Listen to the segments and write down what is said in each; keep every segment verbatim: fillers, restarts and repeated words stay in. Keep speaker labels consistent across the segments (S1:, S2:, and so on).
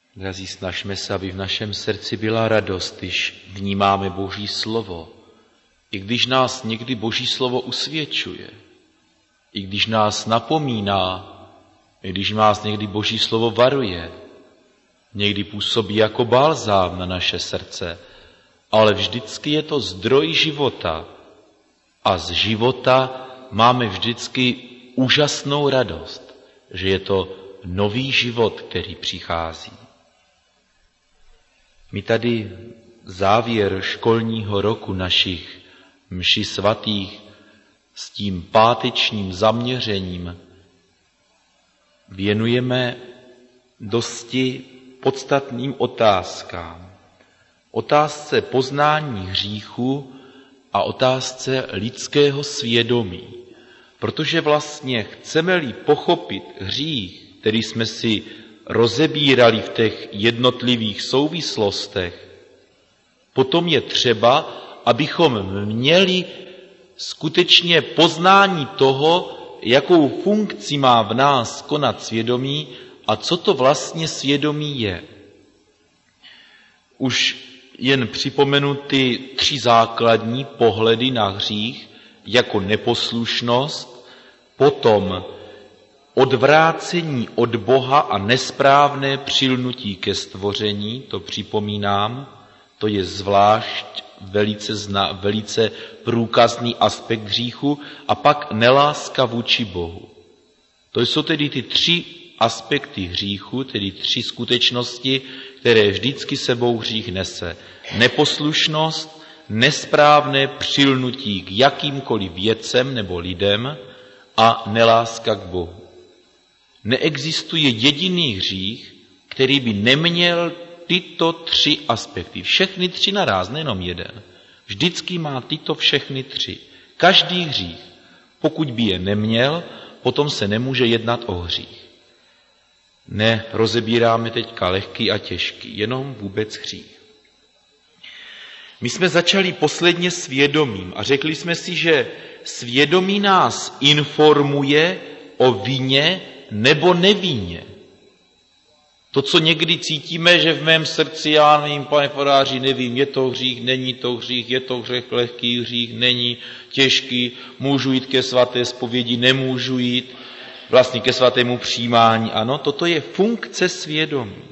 S1: Drazí, snažme se, aby v našem srdci byla radost, když vnímáme Boží slovo. I když nás někdy Boží slovo usvědčuje, i když nás napomíná, i když nás někdy Boží slovo varuje, někdy působí jako balzám na naše srdce, ale vždycky je to zdroj života a z života máme vždycky úžasnou radost, že je to nový život, který přichází. My tady závěr školního roku našich mší svatých s tím pátečním zaměřením věnujeme dosti podstatným otázkám. Otázce poznání hříchu a otázce lidského svědomí. Protože vlastně chceme-li pochopit hřích, který jsme si rozebírali v těch jednotlivých souvislostech, potom je třeba, abychom měli skutečně poznání toho, jakou funkci má v nás konat svědomí a co to vlastně svědomí je. Už jen připomenu ty tři základní pohledy na hřích, jako neposlušnost, potom odvrácení od Boha a nesprávné přilnutí ke stvoření, to připomínám, to je zvlášť velice, zna, velice průkazný aspekt hříchu, a pak neláska vůči Bohu. To jsou tedy ty tři aspekty hříchu, tedy tři skutečnosti, které vždycky sebou hřích nese. Neposlušnost, nesprávné přilnutí k jakýmkoliv věcem nebo lidem a neláska k Bohu. Neexistuje jediný hřích, který by neměl tyto tři aspekty. Všechny tři naráz, nejenom jeden. Vždycky má tyto všechny tři. Každý hřích, pokud by je neměl, potom se nemůže jednat o hřích. Nerozebíráme teďka lehký a těžký, jenom vůbec hřích. My jsme začali posledně svědomím a řekli jsme si, že svědomí nás informuje o vině nebo nevině. To, co někdy cítíme, že v mém srdci, já nevím, pane faráři, nevím, je to hřích, není to hřích, je to hřích, lehký hřích, není těžký, můžu jít ke svaté zpovědi, nemůžu jít, vlastně ke svatému přijímání. Ano, toto je funkce svědomí.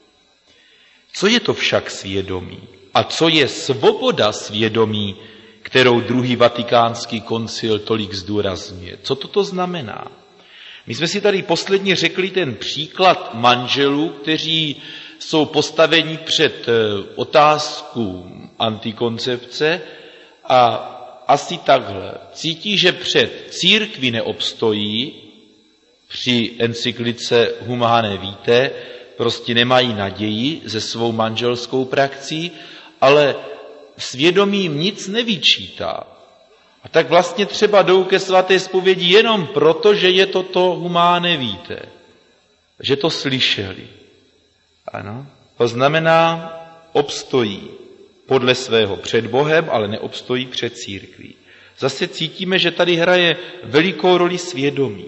S1: Co je to však svědomí? A co je svoboda svědomí, kterou druhý vatikánský koncil tolik zdůrazňuje? Co toto znamená? My jsme si tady posledně řekli ten příklad manželů, kteří jsou postaveni před otázku antikoncepce a asi takhle. Cítí, že před církví neobstojí, při encyklice Humane Vitae prostě nemají naději se svou manželskou praxí, ale svědomí jim nic nevyčítá. A tak vlastně třeba jdou ke svaté zpovědi jenom proto, že je to to Humane Vitae, že to slyšeli. Ano, to znamená, obstojí podle svého před Bohem, ale neobstojí před církví. Zase cítíme, že tady hraje velikou roli svědomí.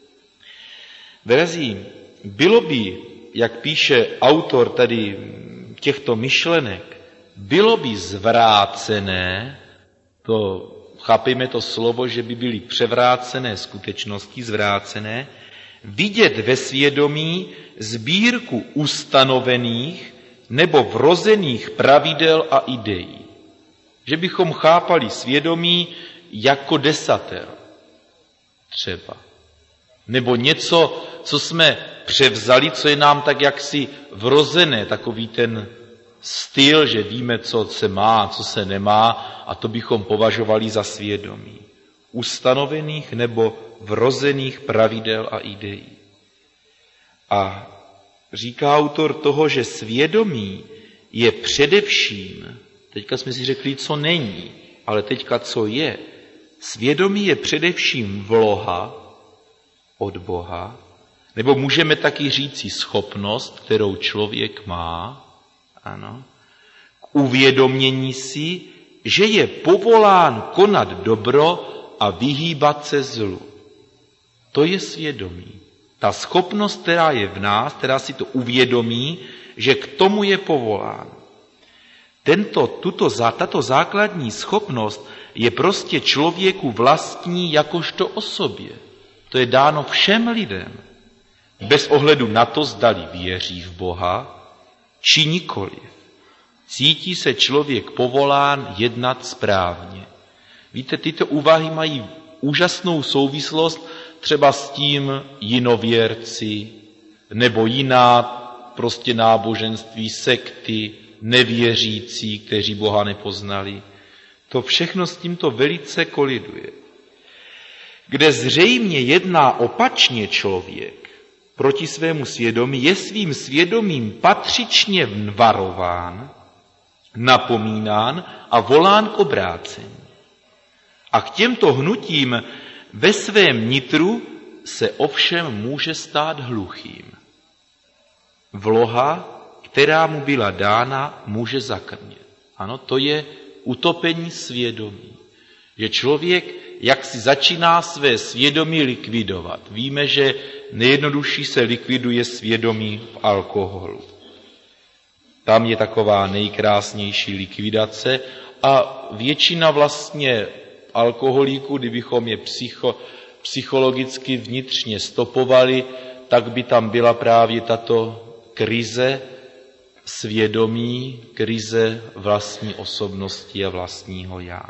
S1: Drazí, bylo by, jak píše autor tady těchto myšlenek, bylo by zvrácené, to chápejme to slovo, že by byly převrácené skutečnosti, zvrácené, vidět ve svědomí sbírku ustanovených nebo vrozených pravidel a ideí. Že bychom chápali svědomí jako desater třeba. Nebo něco, co jsme převzali, co je nám tak jaksi vrozené, takový ten styl, že víme, co se má, co se nemá, a to bychom považovali za svědomí. Ustanovených nebo vrozených pravidel a ideí. A říká autor toho, že svědomí je především, teďka jsme si řekli, co není, ale teďka co je. Svědomí je především vloha od Boha, nebo můžeme taky říci schopnost, kterou člověk má, ano, k uvědomění si, že je povolán konat dobro a vyhýbat se zlu. To je svědomí. Ta schopnost, která je v nás, která si to uvědomí, že k tomu je povolán. Tento, tuto, tato základní schopnost je prostě člověku vlastní jakožto osobě. To je dáno všem lidem. Bez ohledu na to, zdali věří v Boha, či nikoliv. Cítí se člověk povolán jednat správně. Víte, tyto úvahy mají úžasnou souvislost třeba s tím jinověrci nebo jiná prostě náboženství, sekty, nevěřící, kteří Boha nepoznali. To všechno s tímto velice koliduje. Kde zřejmě jedná opačně člověk proti svému svědomí, je svým svědomím patřičně varován, napomínán a volán k obrácení. A k těmto hnutím ve svém nitru se ovšem může stát hluchým. Vloha, která mu byla dána, může zakrnět. Ano, to je utopení svědomí. Že člověk jak si začíná své svědomí likvidovat. Víme, že nejjednodušší se likviduje svědomí v alkoholu. Tam je taková nejkrásnější likvidace a většina vlastně alkoholíků, kdybychom je psycho, psychologicky vnitřně stopovali, tak by tam byla právě tato krize svědomí, krize vlastní osobnosti a vlastního já.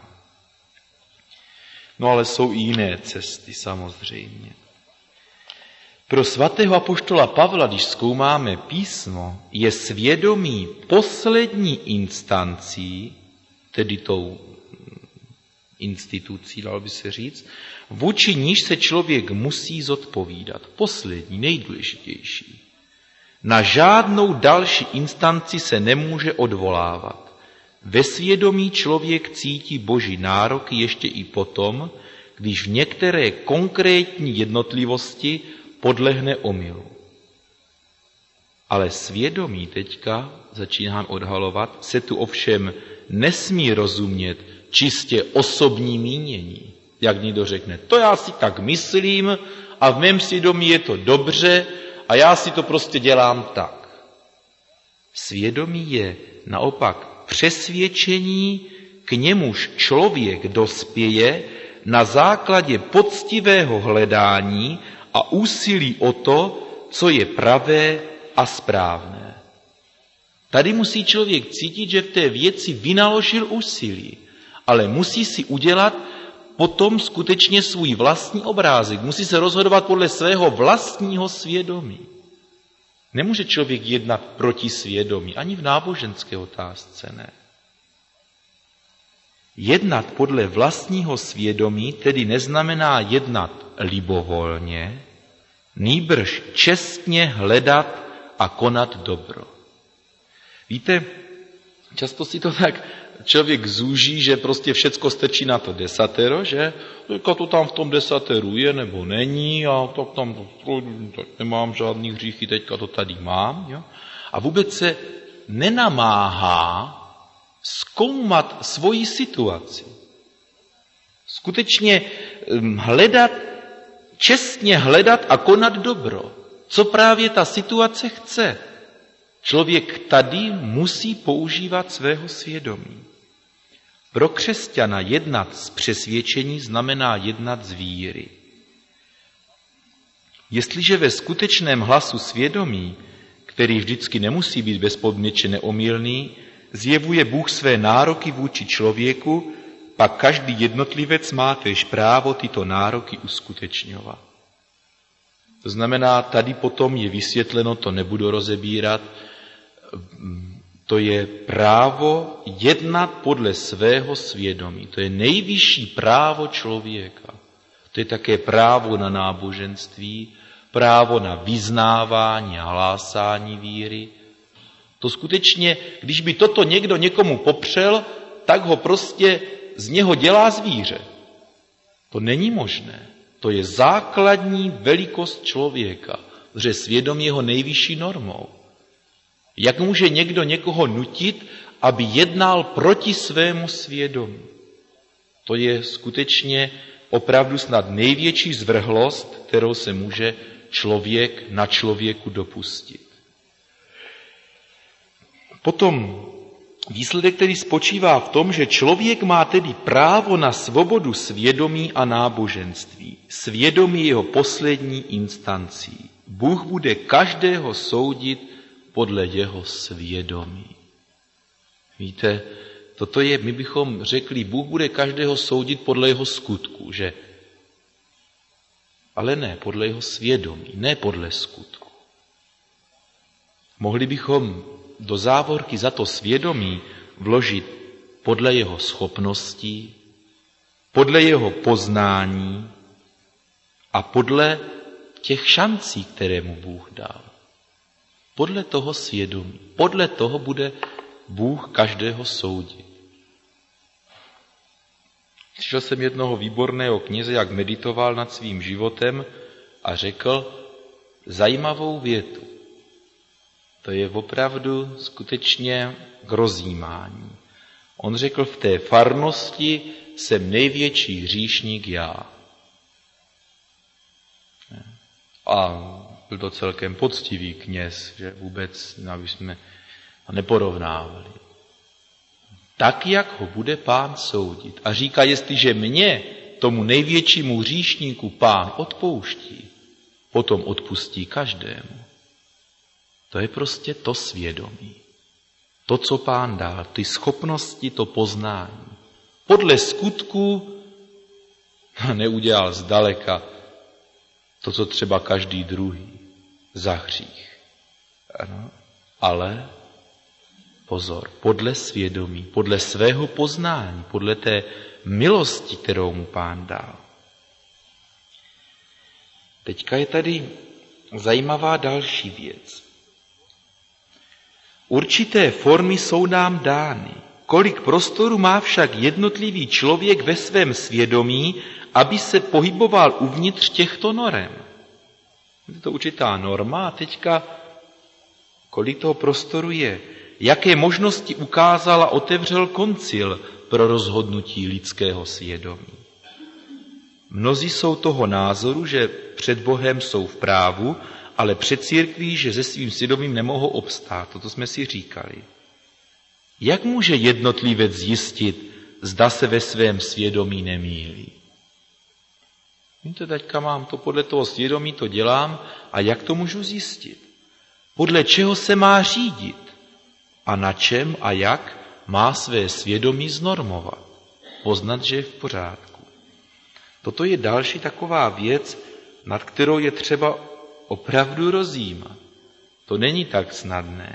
S1: No ale jsou i jiné cesty samozřejmě. Pro svatého apoštola Pavla, když zkoumáme písmo, je svědomí poslední instancí, tedy tou institucí, dalo by se říct, vůči níž se člověk musí zodpovídat. Poslední, nejdůležitější. Na žádnou další instanci se nemůže odvolávat. Ve svědomí člověk cítí boží nároky ještě i potom, když v některé konkrétní jednotlivosti podlehne omylu. Ale svědomí teďka, začínám odhalovat, se tu ovšem nesmí rozumět čistě osobní mínění. Jak někdo řekne, to já si tak myslím a v mém svědomí je to dobře a já si to prostě dělám tak. Svědomí je naopak přesvědčení, k němuž člověk dospěje na základě poctivého hledání a úsilí o to, co je pravé a správné. Tady musí člověk cítit, že v té věci vynaložil úsilí, ale musí si udělat potom skutečně svůj vlastní obrázek. Musí se rozhodovat podle svého vlastního svědomí. Nemůže člověk jednat proti svědomí, ani v náboženské otázce ne. Jednat podle vlastního svědomí tedy neznamená jednat libovolně, nýbrž čestně hledat a konat dobro. Víte, často si to tak člověk zúží, že prostě všecko strčí na to desatero, že teďka to tam v tom desateru je nebo není a tak tam tak nemám žádný hříchy, teďka to tady mám. Jo? A vůbec se nenamáhá zkoumat svoji situaci. Skutečně hledat, čestně hledat a konat dobro. Co právě ta situace chce. Člověk tady musí používat svého svědomí. Pro křesťana jednat z přesvědčení znamená jednat z víry. Jestliže ve skutečném hlasu svědomí, který vždycky nemusí být bezpodmínečně neomylný, zjevuje Bůh své nároky vůči člověku, pak každý jednotlivec má též právo tyto nároky uskutečňovat. To znamená, tady potom je vysvětleno, to nebudu rozebírat, to je právo jednat podle svého svědomí. To je nejvyšší právo člověka. To je také právo na náboženství, právo na vyznávání a hlásání víry. To skutečně, když by toto někdo někomu popřel, tak ho prostě z něho dělá zvíře. To není možné. To je základní velikost člověka, protože svědomí je jeho nejvyšší normou. Jak může někdo někoho nutit, aby jednal proti svému svědomí? To je skutečně opravdu snad největší zvrhlost, kterou se může člověk na člověku dopustit. Potom výsledek, který spočívá v tom, že člověk má tedy právo na svobodu svědomí a náboženství. Svědomí jeho poslední instancí. Bůh bude každého soudit podle jeho svědomí. Víte, toto je, my bychom řekli, Bůh bude každého soudit podle jeho skutku, že? Ale ne podle jeho svědomí, ne podle skutku. Mohli bychom do závorky za to svědomí vložit podle jeho schopností, podle jeho poznání a podle těch šancí, které mu Bůh dal. Podle toho svědomí, podle toho bude Bůh každého soudit. Slyšel jsem jednoho výborného kněze, jak meditoval nad svým životem a řekl zajímavou větu. To je opravdu skutečně k rozjímání. On řekl, v té farnosti jsem největší hříšník já. A byl to celkem poctivý kněz, že vůbec, aby jsme neporovnávali. Tak, jak ho bude Pán soudit. A říká, jestliže mě, tomu největšímu hříšníku, Pán odpouští, potom odpustí každému. To je prostě to svědomí. To, co Pán dal, ty schopnosti, to poznání. Podle skutku neudělal zdaleka to, co třeba každý druhý za hřích. Ano, ale pozor, podle svědomí, podle svého poznání, podle té milosti, kterou mu Pán dal. Teďka je tady zajímavá další věc. Určité formy jsou nám dány. Kolik prostoru má však jednotlivý člověk ve svém svědomí, aby se pohyboval uvnitř těchto norem? Je to určitá norma a teďka kolik toho prostoru je? Jaké možnosti ukázal a otevřel koncil pro rozhodnutí lidského svědomí? Mnozí jsou toho názoru, že před Bohem jsou v právu, ale před církví, že se svým svědomím nemohou obstát. Toto jsme si říkali. Jak může jednotlivec zjistit, zda se ve svém svědomí nemýlí? Víte, teďka mám to podle toho svědomí, to dělám a jak to můžu zjistit? Podle čeho se má řídit? A na čem a jak má své svědomí znormovat? Poznat, že je v pořádku. Toto je další taková věc, nad kterou je třeba opravdu rozjímat. To není tak snadné.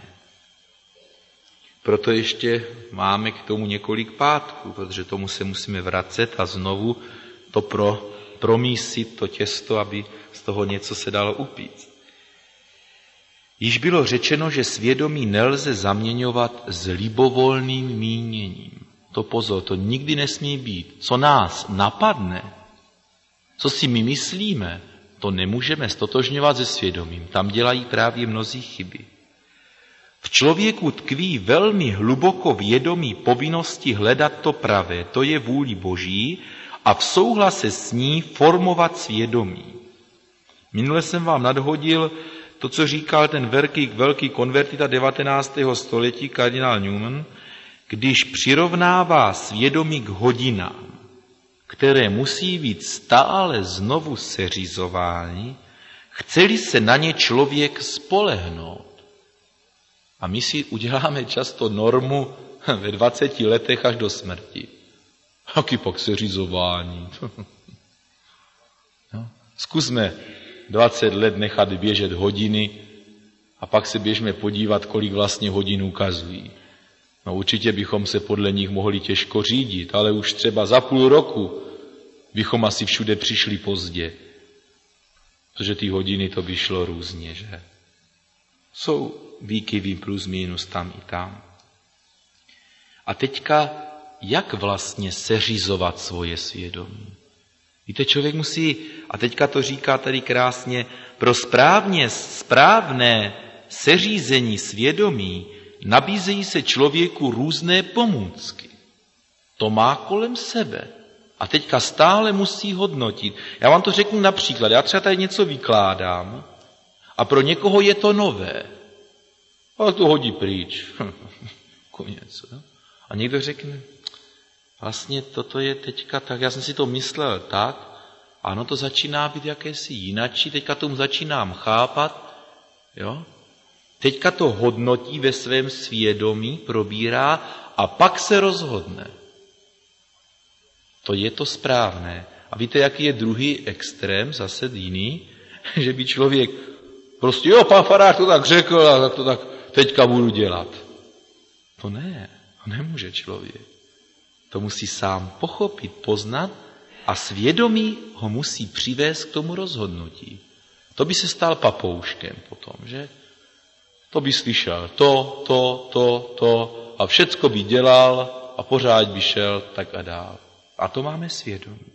S1: Proto ještě máme k tomu několik pátků, protože tomu se musíme vracet a znovu to pro, promísit, to těsto, aby z toho něco se dalo upít. Již bylo řečeno, že svědomí nelze zaměňovat s libovolným míněním. To pozor, to nikdy nesmí být. Co nás napadne, co si my myslíme, to nemůžeme stotožňovat se svědomím. Tam dělají právě mnozí chyby. V člověku tkví velmi hluboko vědomí povinnosti hledat to pravé, to je vůli Boží, a v souhlase s ní formovat svědomí. Minule jsem vám nadhodil to, co říkal ten velký, velký konvertita devatenáctého století kardinál Newman, když přirovnává svědomí k hodinám, které musí být stále znovu seřizovány, chce-li se na ně člověk spolehnout. A my si uděláme často normu ve dvaceti letech až do smrti. Jaký pak seřizování? No, zkusme dvacet let nechat běžet hodiny a pak se běžme podívat, kolik vlastně hodin ukazují. No určitě bychom se podle nich mohli těžko řídit, ale už třeba za půl roku bychom asi všude přišli pozdě. Protože ty hodiny to by šlo různě, že? Jsou výkyvy plus minus tam i tam. A teďka, jak vlastně seřizovat svoje svědomí? Víte, člověk musí, a teďka to říká tady krásně, pro správně, správné seřízení svědomí nabízejí se člověku různé pomůcky. To má kolem sebe. A teďka stále musí hodnotit. Já vám to řeknu například. Já třeba tady něco vykládám a pro někoho je to nové. Ale to hodí pryč. Konec. A někdo řekne, vlastně toto je teďka tak, já jsem si to myslel tak, ano, to začíná být jakési jinačí, teďka tomu začínám chápat, jo? Teďka to hodnotí ve svém svědomí, probírá a pak se rozhodne. To je to správné. A víte, jaký je druhý extrém, zase jiný, že by člověk prostě, jo, pan farář to tak řekl, a tak to tak teďka budu dělat. To ne, to nemůže člověk. To musí sám pochopit, poznat a svědomí ho musí přivést k tomu rozhodnutí. To by se stal papouškem potom, že? To by slyšel to, to, to, to a všecko by dělal a pořád by šel tak a dál. A to máme svědomí.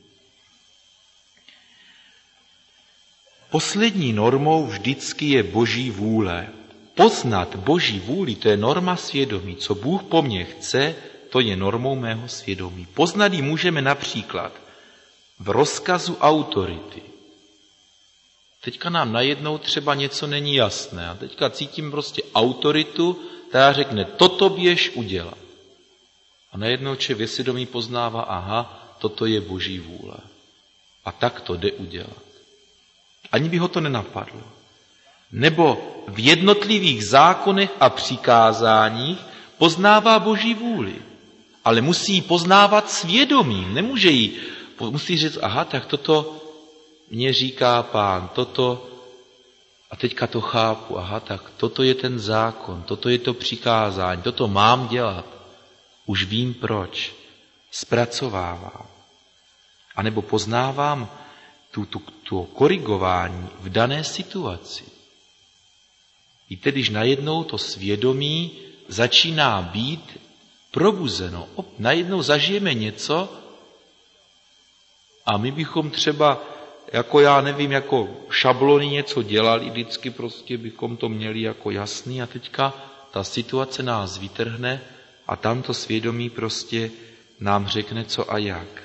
S1: Poslední normou vždycky je Boží vůle. Poznat Boží vůli, to je norma svědomí. Co Bůh po mně chce, to je normou mého svědomí. Poznat ji můžeme například v rozkazu autority. Teďka nám najednou třeba něco není jasné a teďka cítím prostě autoritu, která řekne, toto běž udělat. A najednou člověk ve svědomí poznává, aha, toto je Boží vůle. A tak to jde udělat. Ani by ho to nenapadlo. Nebo v jednotlivých zákonech a přikázáních poznává Boží vůli. Ale musí ji poznávat svědomím. Nemůže jí, musí říct, aha, tak toto mě říká Pán, toto, a teďka to chápu, aha, tak toto je ten zákon, toto je to přikázání, toto mám dělat. Už vím proč. Zpracovávám. A nebo poznávám tu, tu, tu korigování v dané situaci. Víte, když najednou to svědomí začíná být probuzeno. Najednou zažijeme něco a my bychom třeba, jako já nevím, jako šablony něco dělali, vždycky prostě bychom to měli jako jasný a teďka ta situace nás vytrhne a tamto svědomí prostě nám řekne co a jak.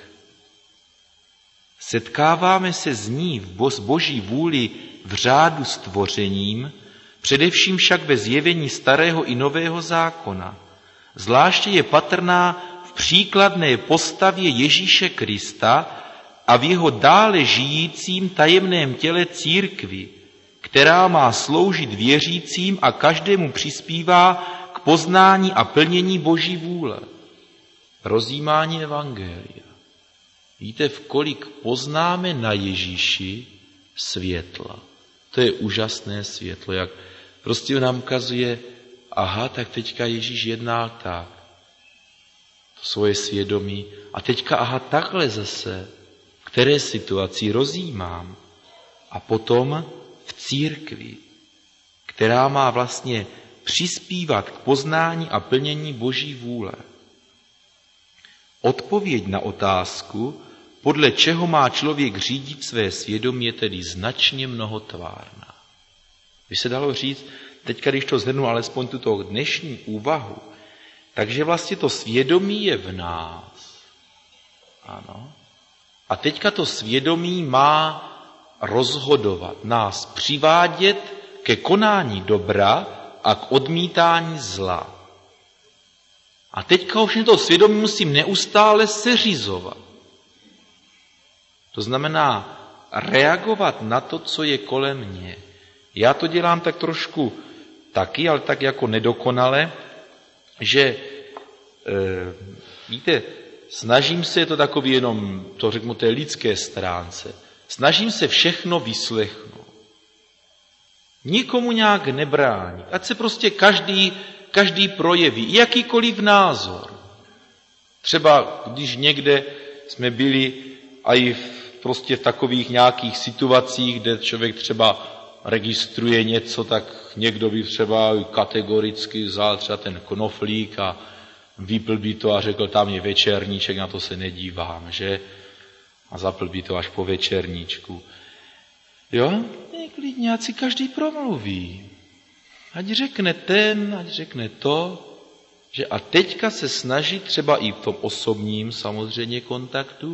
S1: Setkáváme se z ní v Boží vůli v řádu stvořením, především však ve zjevení starého i nového zákona. Zvláště je patrná v příkladné postavě Ježíše Krista a v jeho dále žijícím tajemném těle církvi, která má sloužit věřícím a každému přispívá k poznání a plnění Boží vůle. Rozjímání evangelia. Víte, v kolik poznáme na Ježíši světla. To je úžasné světlo, jak prostě nám ukazuje, aha, tak teďka Ježíš jednal tak. To svoje svědomí. A teďka, aha, takhle zase, v které situaci rozjímám. A potom v církvi, která má vlastně přispívat k poznání a plnění Boží vůle. Odpověď na otázku, podle čeho má člověk řídit své svědomí, je tedy značně mnohotvárná. By se dalo říct, teďka, když to zhrnu alespoň tuto dnešní úvahu, takže vlastně to svědomí je v nás. Ano. A teďka to svědomí má rozhodovat, nás přivádět ke konání dobra a k odmítání zla. A teďka už to svědomí musím neustále seřizovat. To znamená reagovat na to, co je kolem mě. Já to dělám tak trošku taky, ale tak jako nedokonale, že e, víte, snažím se, je to takový jenom, to řeknu, té lidské stránce, snažím se všechno vyslechnout. Nikomu nějak nebránit. Ať se prostě každý, každý projeví, jakýkoliv názor. Třeba, když někde jsme byli a i v, prostě v takových nějakých situacích, kde člověk třeba registruje něco, tak někdo by třeba kategoricky vzal třeba ten knoflík a vypl by to a řekl, tam je večerníček, na to se nedívám, že? A zapl by to až po večerníčku. Jo? Klidně, ať si každý promluví. Ať řekne ten, ať řekne to, že a teďka se snaží třeba i v tom osobním samozřejmě kontaktu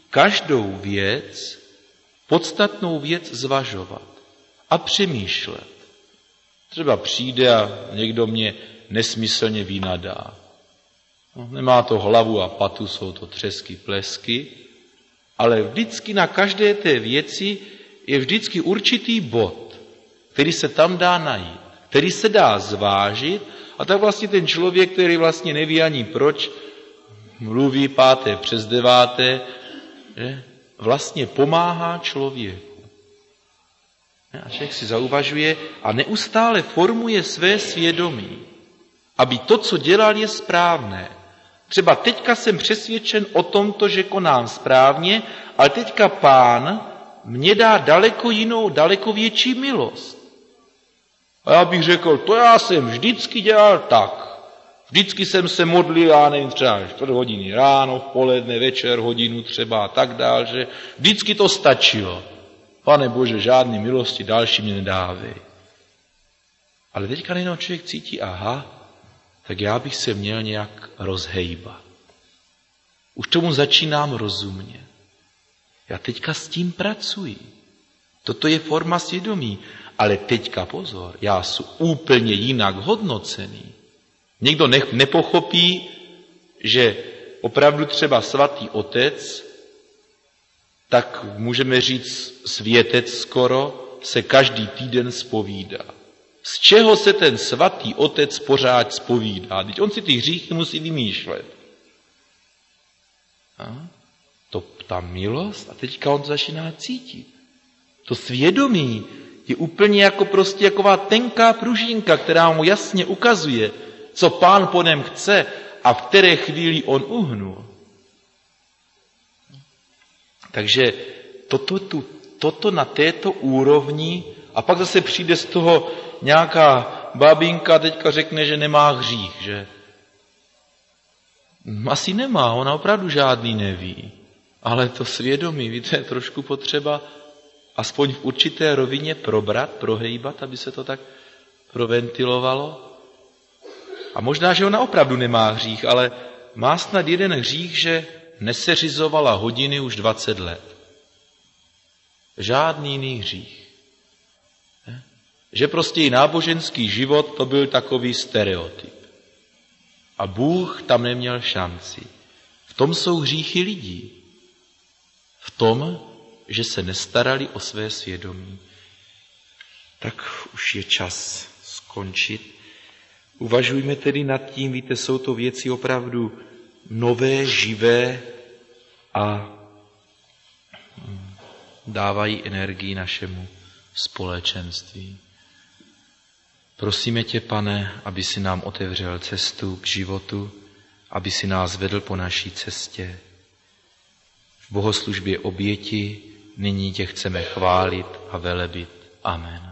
S1: každou věc, podstatnou věc zvažovat a přemýšlet. Třeba přijde a někdo mě nesmyslně vynadá. No, nemá to hlavu a patu, jsou to třesky, plesky, ale vždycky na každé té věci je vždycky určitý bod, který se tam dá najít, který se dá zvážit, a tak vlastně ten člověk, který vlastně neví ani proč, mluví páté přes deváté, že vlastně pomáhá člověku. A člověk si zauvažuje a neustále formuje své svědomí, aby to, co dělal, je správné. Třeba teďka jsem přesvědčen o tomto, že konám správně, ale teďka Pán mě dá daleko jinou, daleko větší milost. A já bych řekl, to já jsem vždycky dělal tak. Vždycky jsem se modlil, já nevím, třeba čtvrt hodiny ráno, v poledne, večer, hodinu třeba a tak dál, že vždycky to stačilo. Pane Bože, žádný milosti další mě nedávej. Ale teďka nejenom člověk cítí, aha, tak já bych se měl nějak rozhejbat. Už tomu začínám rozumět. Já teďka s tím pracuji. Toto je forma svědomí. Ale teďka pozor, já jsem úplně jinak hodnocený. Někdo ne- nepochopí, že opravdu třeba svatý otec, tak můžeme říct světec skoro, se každý týden zpovídá. Z čeho se ten svatý otec pořád zpovídá? Teď on si ty hříchy musí vymýšlet. A? To ta milost, a teďka on začíná cítit. To svědomí je úplně jako prostě jaková tenká pružinka, která mu jasně ukazuje, co Pán po něm chce a v které chvíli on uhnul. Takže toto, tu, toto na této úrovni, a pak zase přijde z toho nějaká babinka, teďka řekne, že nemá hřích, že asi nemá, ona opravdu žádný neví. Ale to svědomí, víte, je trošku potřeba aspoň v určité rovině probrat, prohejbat, aby se to tak proventilovalo. A možná, že ona opravdu nemá hřích, ale má snad jeden hřích, že neseřizovala hodiny už dvacet let. Žádný jiný hřích. Ne? Že prostě i náboženský život to byl takový stereotyp. A Bůh tam neměl šanci. V tom jsou hříchy lidí. V tom, že se nestarali o své svědomí. Tak už je čas skončit. Uvažujme tedy nad tím, víte, jsou to věci opravdu nové, živé a dávají energii našemu společenství. Prosíme tě, Pane, aby si nám otevřel cestu k životu, aby si nás vedl po naší cestě. V bohoslužbě oběti nyní tě chceme chválit a velebit. Amen.